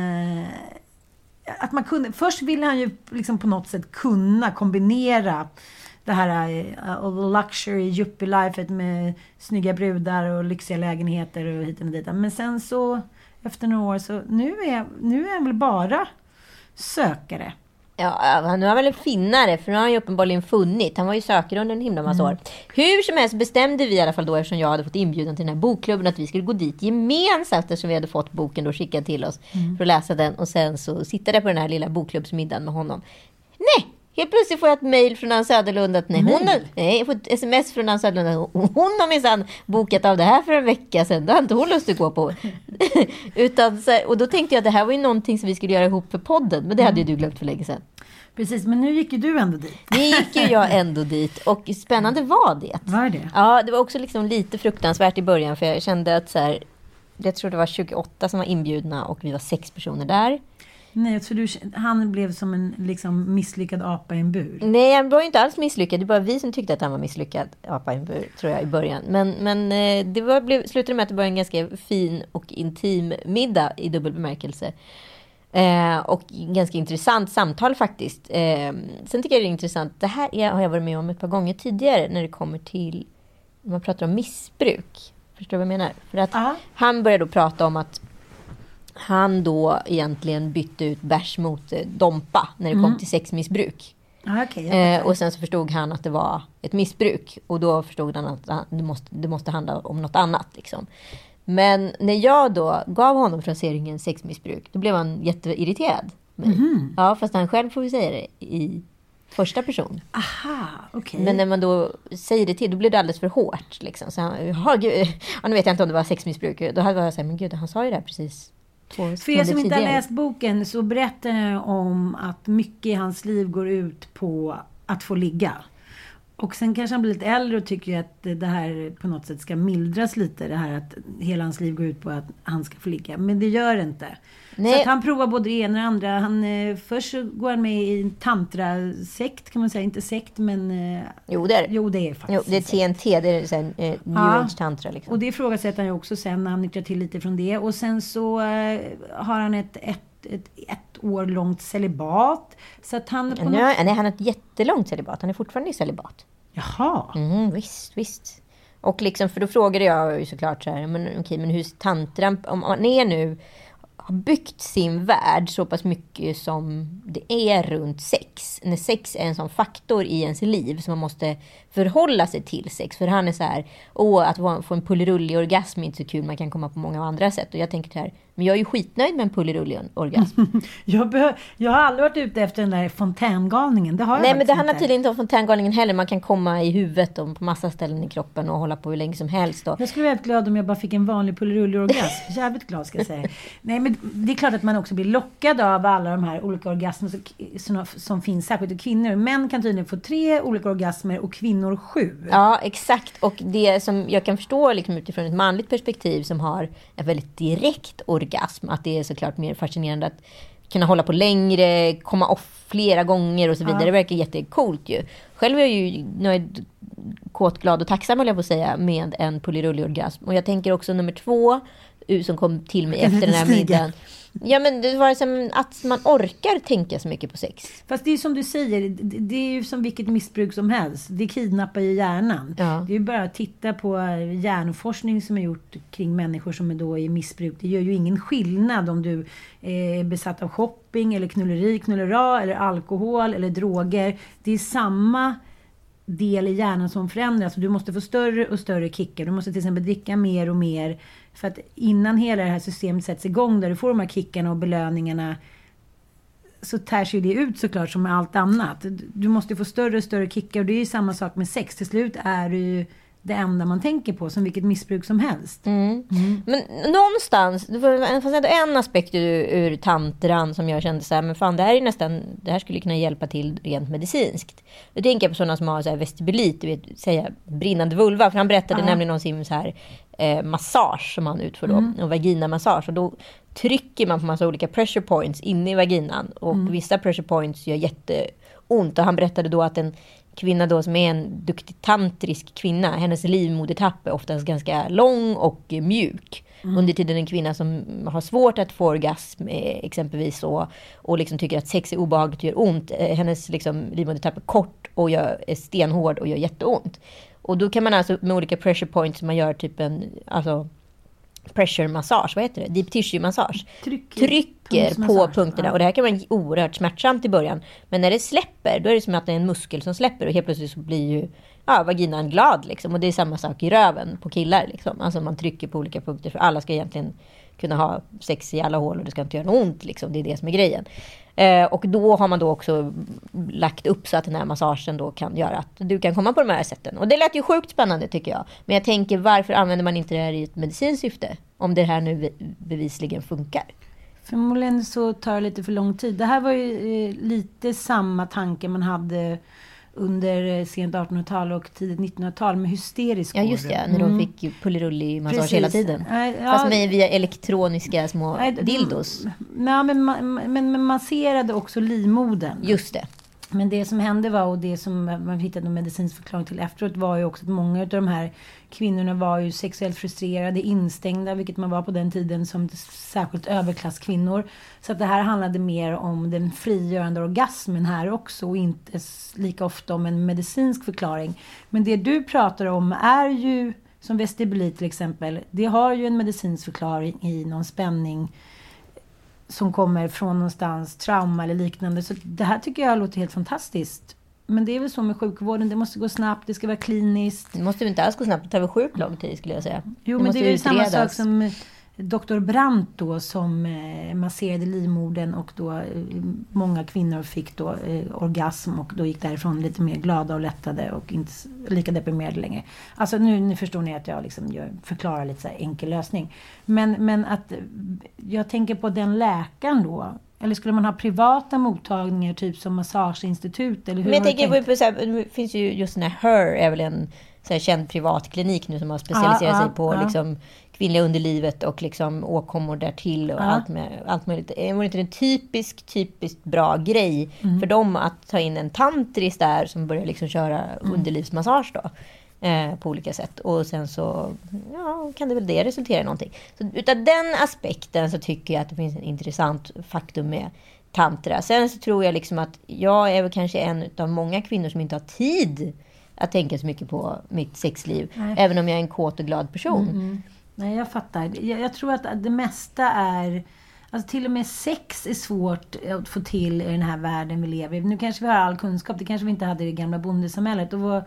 att man kunde, först ville han ju liksom på något sätt kunna kombinera det här luxury yuppie-lifet med snygga brudar och lyxiga lägenheter och hit och dit. Men sen så efter några år så nu är han väl bara sökare. Ja, nu är han väl en finnare, för nu har han ju uppenbarligen funnit. Han var ju sökare under en himla massa år. Hur som helst bestämde vi i alla fall då, eftersom jag hade fått inbjudan till den här bokklubben, att vi skulle gå dit gemensamt eftersom vi hade fått boken då skickad till oss för att läsa den. Och sen så sitta där på den här lilla bokklubbsmiddagen med honom. Nej! Helt plötsligt får jag ett mejl från Ann Söderlund att jag får ett sms från Ann Söderlund att hon har minsann bokat av det här för en vecka sedan. Det har inte hon lust att gå på. Och då tänkte jag att det här var ju någonting som vi skulle göra ihop för podden. Men det hade ju du glömt för länge sedan. Precis, men nu gick ju du ändå dit. Nu gick ju jag ändå dit. Och spännande var det. Var det? Ja, det var också liksom lite fruktansvärt i början. För jag kände att så här, jag tror det var 28 som var inbjudna och vi var 6 personer där. Nej, så han blev som en liksom misslyckad apa i en bur? Nej, han var ju inte alls misslyckad. Det var vi som tyckte att han var misslyckad apa i en bur, tror jag, i början. Men det slutade med att det var en ganska fin och intim middag i dubbel bemärkelse. Och ganska intressant samtal faktiskt. Sen tycker jag det är intressant. Det här har jag varit med om ett par gånger tidigare när det kommer till, när man pratar om missbruk. Förstår du vad jag menar? För att han började då prata om att han då egentligen bytte ut bärs mot dompa när det kom till sexmissbruk. Och sen så förstod han att det var ett missbruk. Och då förstod han att det måste handla om något annat liksom. Men när jag då gav honom fraseringen sexmissbruk, då blev han jätteirriterad. Ja, fast han själv får vi säga det i första person. Aha, okej. Men när man då säger det till, då blir det alldeles för hårt. Liksom. Så han, nu vet jag inte om det var sexmissbruk. Då hade jag sagt, men gud, han sa ju det här precis. För er som inte har läst boken så berättar jag om att mycket i hans liv går ut på att få ligga. Och sen kanske han blir lite äldre och tycker att det här på något sätt ska mildras lite. Det här att hela hans liv går ut på att han ska få ligga. Men det gör det inte. Nej. Så att han provar både det ena och det andra. Först så går han med i en tantra-sekt kan man säga. Inte sekt men... Jo, det är det. Jo, det är faktiskt. Jo, det är TNT, det är en New Age tantra liksom. Och det ifrågasätter han ju också sen när han nyttjar till lite från det. Och sen så har han ett år långt celibat. Så att han... Nej, han har ett jättelångt celibat. Han är fortfarande i celibat. Jaha. Visst. Och liksom, för då frågade jag ju såklart så här, men hur tantran, om man är nu har byggt sin värld så pass mycket som det är runt sex. När sex är en sån faktor i ens liv som man måste förhålla sig till sex. För han är så här, att få en pullerullig orgasm är inte så kul, man kan komma på många andra sätt. Och jag tänker så här, men jag är ju skitnöjd med en pullerullig orgasm. Jag har aldrig varit ute efter den där fontängalningen. Det har jag. Nej, men det handlar tydligen inte om fontängalningen heller. Man kan komma i huvudet och på massa ställen i kroppen och hålla på hur länge som helst. Då. Jag skulle vara glad om jag bara fick en vanlig pullerullig orgasm. Jävligt glad ska jag säga. Nej, men det är klart att man också blir lockad av alla de här olika orgasmer som finns, särskilt i kvinnor. Män kan tydligen få 3 olika orgasmer och kvinnor 7. Ja, exakt. Och det som jag kan förstå liksom, utifrån ett manligt perspektiv som har en väldigt direkt orgasm, att det är såklart mer fascinerande att kunna hålla på längre, komma off flera gånger och så vidare. Det verkar jättecoolt ju. Själv är jag ju kåt, glad och tacksam, håller jag på att säga, med en pullerullig orgasm. Och jag tänker också nummer 2 som kom till mig efter den här middagen. Ja, men det var som att man orkar tänka så mycket på sex. Fast det är som du säger, det är ju som vilket missbruk som helst. Det kidnappar ju hjärnan. Ja. Det är ju bara att titta på hjärnforskning som är gjort kring människor som är då i missbruk. Det gör ju ingen skillnad om du är besatt av shopping eller knullera eller alkohol eller droger. Det är samma del i hjärnan som förändras. Du måste få större och större kickar. Du måste till exempel dricka mer och mer. För att innan hela det här systemet sätts igång, där du får de här kickarna och belöningarna, så tärs ju det ut såklart som med allt annat. Du måste få större och större kickar, och det är ju samma sak med sex. Till slut är det ju det enda man tänker på, som vilket missbruk som helst. Men någonstans, det var en aspekt ur tantran som jag kände så här, men fan, det här skulle kunna hjälpa till rent medicinskt. Jag tänker på sådana som har så här vestibulit, du vet, säga brinnande vulva, för han berättade nämligen någonsin så här massage som han utför då, och vaginamassage, och då trycker man på massa olika pressure points inne i vaginan, och vissa pressure points gör jätteont, och han berättade då att en kvinna då som är en duktig tantrisk kvinna, hennes livmodertapp är oftast ganska lång och mjuk. Under tiden en kvinna som har svårt att få orgasm exempelvis och liksom tycker att sex är obehagligt och gör ont, hennes liksom livmodertapp är kort och är stenhård och gör jätteont. Och då kan man alltså med olika pressure points, man gör typ pressure massage, vad heter det? Deep tissue massage. Trycker på punkterna. Och det här kan vara oerhört smärtsamt i början. Men när det släpper, då är det som att det är en muskel som släpper. Och helt plötsligt så blir ju vaginan glad liksom. Och det är samma sak i röven på killar liksom. Alltså man trycker på olika punkter. För alla ska egentligen kunna ha sex i alla hål. Och det ska inte göra något ont liksom. Det är det som är grejen. Och då har man då också lagt upp så att den här massagen då kan göra att du kan komma på de här sätten. Och det lät ju sjukt spännande tycker jag. Men jag tänker, varför använder man inte det här i ett medicinskt syfte? Om det här nu bevisligen funkar. Förmodligen så tar det lite för lång tid. Det här var ju lite samma tanke man hade under sent 1800-tal och tidigt 1900-tal med hysterisk order. Ja, just det. När de fick pullerulli-massage hela tiden. Fast med via elektroniska små dildos. Ja, men man masserade också livmodern. Just det. Men det som hände var, och det som man hittade en medicinsk förklaring till efteråt, var ju också att många av de här kvinnorna var ju sexuellt frustrerade, instängda, vilket man var på den tiden som särskilt överklasskvinnor. Så att det här handlade mer om den frigörande orgasmen här också, och inte lika ofta om en medicinsk förklaring. Men det du pratar om är ju, som vestibulit till exempel, det har ju en medicinsk förklaring i någon spänning som kommer från någonstans, trauma eller liknande. Så det här tycker jag låter helt fantastiskt. Men det är väl så med sjukvården, det måste gå snabbt, det ska vara kliniskt. Det måste inte alls gå snabbt, det tar väl sjukt lång tid skulle jag säga. Jo, men det är ju samma sak som Dr. Brandt då, som masserade livmodern, och då många kvinnor fick då orgasm och då gick därifrån lite mer glada och lättade och inte lika deprimerade längre. Alltså nu förstår ni att jag liksom förklarar lite så här enkel lösning. Men att jag tänker på den läkaren då. Eller skulle man ha privata mottagningar typ som massageinstitut? Eller hur? Men jag tänker på så här, det finns ju just den här Her är väl en så här känd privatklinik nu som har specialiserat sig på liksom kvinnliga underlivet och liksom åkommor därtill och allt möjligt. Det var inte en typiskt bra grej för dem att ta in en tantris där som börjar liksom köra underlivsmassage då. På olika sätt. Och sen så kan det väl det resultera i någonting. Så utav den aspekten så tycker jag att det finns en intressant faktum med tantra. Sen så tror jag liksom att jag är väl kanske en av många kvinnor som inte har tid att tänka så mycket på mitt sexliv. Nej. Även om jag är en kåt och glad person. Nej, jag fattar. Jag tror att det mesta är... Alltså till och med sex är svårt att få till i den här världen vi lever i. Nu kanske vi har all kunskap. Det kanske vi inte hade i det gamla bondesamhället. Då var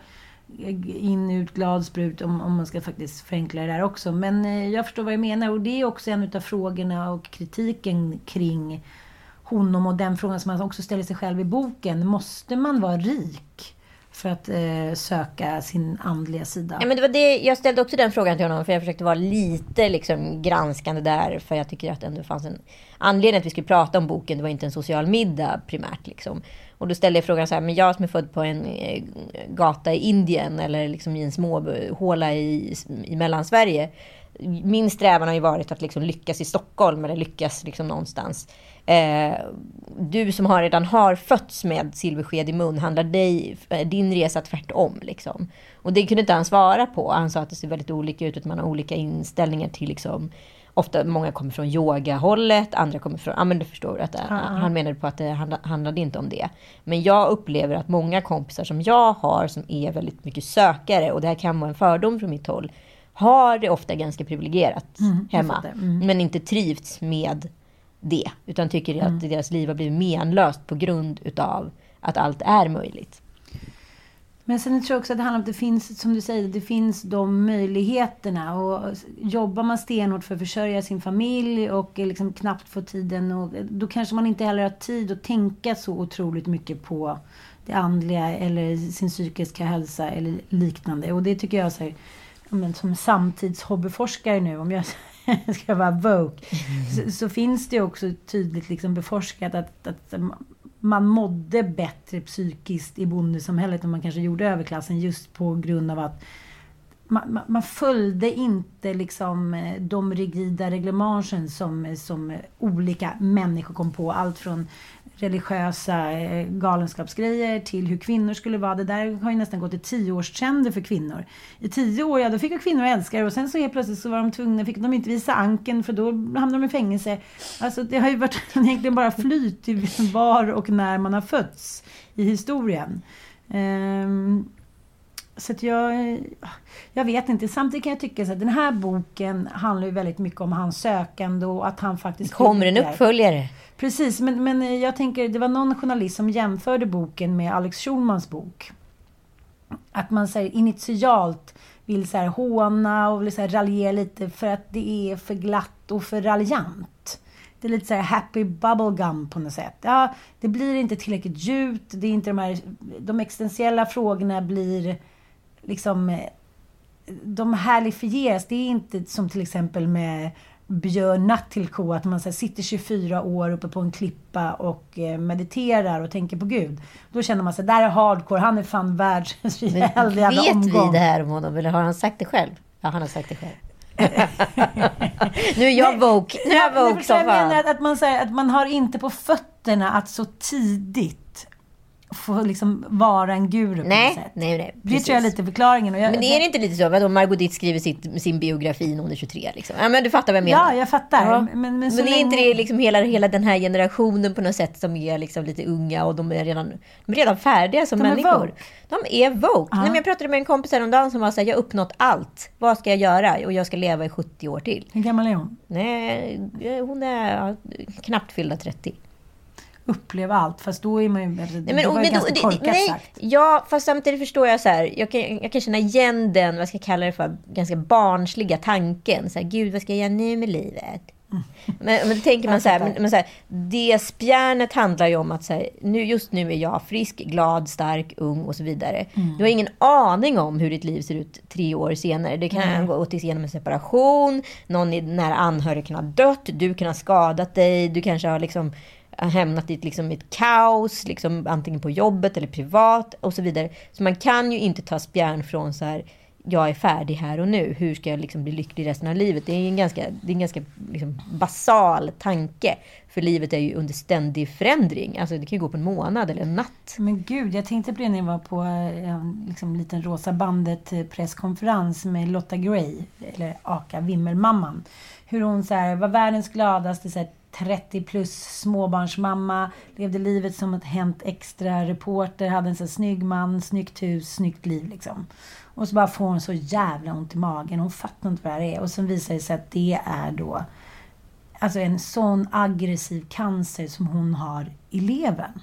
in, ut, glad, sprut, om man ska faktiskt förenkla det där också. Men jag förstår vad jag menar. Och det är också en av frågorna och kritiken kring honom. Och den frågan som man också ställer sig själv i boken. Måste man vara rik för att söka sin andliga sida? Ja, men det var det, jag ställde också den frågan till honom, för jag försökte vara lite liksom granskande där, för jag tycker att det ändå fanns en anledning att vi skulle prata om boken. Det var inte en social middag primärt liksom. Och då ställde jag frågan så här, men jag som är född på en gata i Indien eller liksom i en små håla i Mellansverige, min strävan har ju varit att liksom lyckas i Stockholm eller lyckas liksom någonstans. Du som redan har fötts med silversked i mun, handlar din resa tvärtom liksom. Och det kunde inte han svara på. Han sa att det ser väldigt olika ut, att man har olika inställningar till liksom, ofta många kommer från yogahållet, andra kommer från, men du förstår att han menade på att det handlade inte om det. Men jag upplever att många kompisar som jag har som är väldigt mycket sökare, och det här kan vara en fördom från mitt håll, har det ofta ganska privilegierat hemma, men inte trivts med det, utan tycker att deras liv har blivit menlöst på grund utav att allt är möjligt. Men sen tror jag också att det handlar om att det finns, som du säger, det finns de möjligheterna, och jobbar man stenhårt för att försörja sin familj och liksom knappt få tiden, och då kanske man inte heller har tid att tänka så otroligt mycket på det andliga eller sin psykiska hälsa eller liknande. Och det tycker jag så här, som samtidshobbyforskare nu, om jag ska vara woke, så finns det också tydligt liksom beforskat att man mådde bättre psykiskt i bondesamhället än man kanske gjorde överklassen, just på grund av att man följde inte liksom de rigida reglemangen som olika människor kom på. Allt från religiösa galenskapsgrejer till hur kvinnor skulle vara. Det där har ju nästan gått i 10-årstrender för kvinnor. I 10 år, då fick ju kvinnor älskare, och sen så helt plötsligt så var de tvungna, fick de inte visa anken, för då hamnade de i fängelse. Alltså det har ju varit egentligen bara flyt till var och när man har fötts i historien. Så att jag vet inte. Samtidigt kan jag tycka så att den här boken handlar ju väldigt mycket om hans sökande, och att han faktiskt... Kommer en uppföljare? Precis, men jag tänker, det var någon journalist som jämförde boken med Alex Schulmans bok. Att man så här, initialt vill så här, håna och vill så här, raljera lite för att det är för glatt och för raljant. Det är lite så här happy bubblegum på något sätt. Ja, det blir inte tillräckligt djupt. Det är inte de existentiella frågorna blir liksom, de härlifieras. Det är inte som till exempel med Björn Natthilko, att man så här, sitter 24 år uppe på en klippa och mediterar och tänker på Gud. Då känner man sig, där är hardcore, han är fan världens jävla omgång. Vet vi det här om honom, eller har han sagt det själv? Ja, han har sagt det själv. Nu är jag woke. Nu är jag woke som fan. Jag menar att man har inte på fötterna att så tidigt få liksom vara en guru på något sätt. Nej. Det tror jag är lite förklaringen. Och men är det inte lite så? Vadå, Margot Dietz skriver sin biografi när hon är 23 liksom. Ja, men du fattar vad jag menar. Ja, jag fattar. Ja. Men är inte det liksom hela den här generationen på något sätt som är liksom lite unga och de är redan färdiga som människor. De är woke. Nej, men jag pratade med en kompis häromdagen som var så här, jag har uppnått allt. Vad ska jag göra? Och jag ska leva i 70 år till. Hur gammal är hon? Nej, hon är knappt fyllda 30. Uppleva allt, fast då är man ju ganska korkat sagt. Ja, fast samtidigt förstår jag så här, jag kan känna igen den, vad ska jag kalla det för, ganska barnsliga tanken. Så här, Gud, vad ska jag göra nu med livet? Men tänker man så här, det spjärnet handlar ju om att så här, just nu är jag frisk, glad, stark, ung och så vidare. Du har ingen aning om hur ditt liv ser ut 3 år senare. Det kan gå till igenom en separation, någon nära anhörig kan ha dött, du kan ha skadat dig, du kanske har liksom hamnat i liksom ett kaos, liksom antingen på jobbet eller privat och så vidare. Så man kan ju inte ta spjärn från så här, jag är färdig här och nu. Hur ska jag liksom bli lycklig resten av livet? Det är en ganska liksom basal tanke. För livet är ju under ständig förändring. Alltså det kan ju gå på en månad eller en natt. Men gud, jag tänkte på det när jag var på en liksom, liten Rosa bandet presskonferens med Lotta Gray, eller Aka Wimmelmamman. Hur hon så här, var världens gladaste så här, 30 plus småbarnsmamma, levde livet som ett Hänt Extra reporter, hade en så snygg man, snyggt hus, snyggt liv liksom. Och så bara får hon så jävla ont i magen, hon fattar inte vad det är. Och sen visar det sig att det är då alltså en sån aggressiv cancer som hon har i levern.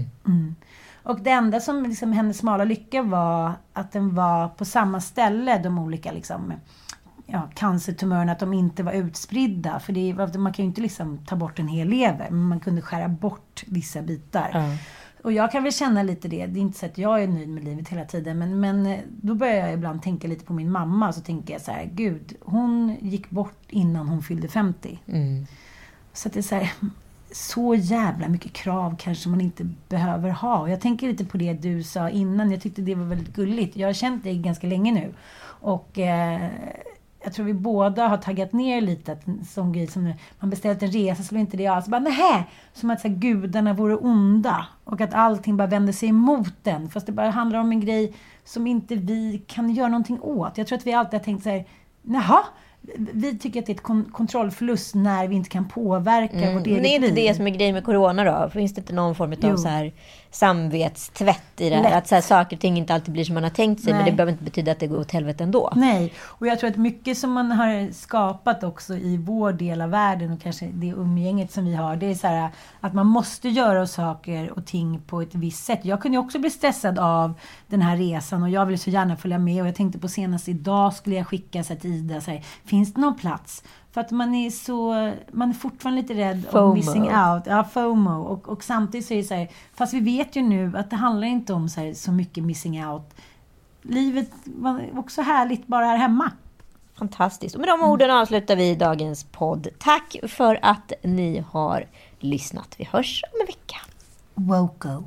Och det enda som liksom hennes smala lycka var att den var på samma ställe, de olika liksom cancertumörerna, att de inte var utspridda. För man kan ju inte liksom ta bort en hel lever, men man kunde skära bort vissa bitar. Och jag kan väl känna lite det. Det är inte så att jag är nöjd med livet hela tiden. Men då börjar jag ibland tänka lite på min mamma. Så tänker jag så här, gud, hon gick bort innan hon fyllde 50. Så att det är så här, så jävla mycket krav kanske man inte behöver ha. Och jag tänker lite på det du sa innan. Jag tyckte det var väldigt gulligt. Jag har känt dig ganska länge nu. Och jag tror vi båda har taggat ner lite att en sån grej som man beställt en resa så var inte det jag. Så bara nähä, som att så här, gudarna vore onda och att allting bara vänder sig emot den. Fast det bara handlar om en grej som inte vi kan göra någonting åt. Jag tror att vi alltid har tänkt så här, naha, vi tycker att det är ett kontrollförlust när vi inte kan påverka vårt eget liv. Det är inte det som är grejen med corona då? Finns det inte någon form av så här samvetstvätt i det här? Att så här, saker och ting inte alltid blir som man har tänkt sig. Nej. Men det behöver inte betyda att det går åt helvete ändå. Nej, och jag tror att mycket som man har skapat också i vår del av världen och kanske det umgänget som vi har, det är så här att man måste göra saker och ting på ett visst sätt. Jag kunde ju också bli stressad av den här resan och jag ville så gärna följa med, och jag tänkte på senast idag skulle jag skicka så till Ida så här, finns det någon plats? För att man är fortfarande lite rädd om missing out. Ja, FOMO. Och samtidigt så är det så här, fast vi vet ju nu att det handlar inte om så mycket missing out. Livet var också härligt bara här hemma. Fantastiskt. Och med de orden avslutar vi dagens podd. Tack för att ni har lyssnat. Vi hörs om en vecka. Woko.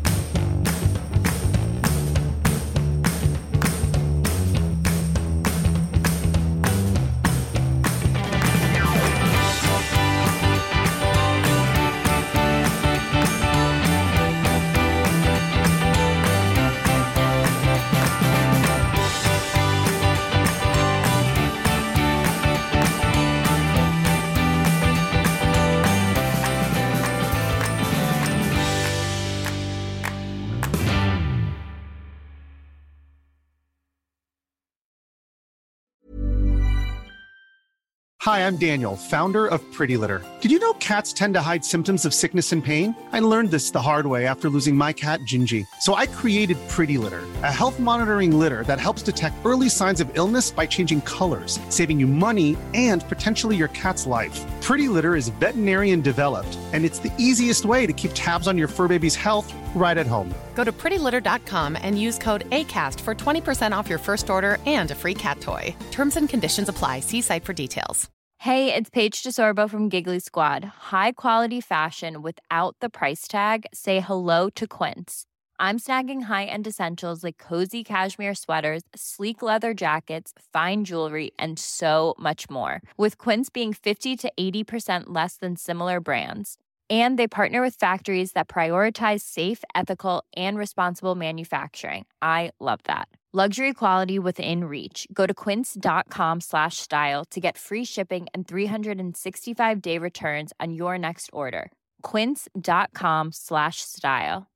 Hi, I'm Daniel, founder of Pretty Litter. Did you know cats tend to hide symptoms of sickness and pain? I learned this the hard way after losing my cat, Gingy. So I created Pretty Litter, a health monitoring litter that helps detect early signs of illness by changing colors, saving you money and potentially your cat's life. Pretty Litter is veterinarian developed, and it's the easiest way to keep tabs on your fur baby's health right at home. Go to prettylitter.com and use code ACAST for 20% off your first order and a free cat toy. Terms and conditions apply. See site for details. Hey, it's Paige DeSorbo from Giggly Squad. High quality fashion without the price tag. Say hello to Quince. I'm snagging high-end essentials like cozy cashmere sweaters, sleek leather jackets, fine jewelry, and so much more. With Quince being 50 to 80% less than similar brands. And they partner with factories that prioritize safe, ethical, and responsible manufacturing. I love that. Luxury quality within reach. Go to quince.com/style to get free shipping and 365-day returns on your next order. Quince.com/style.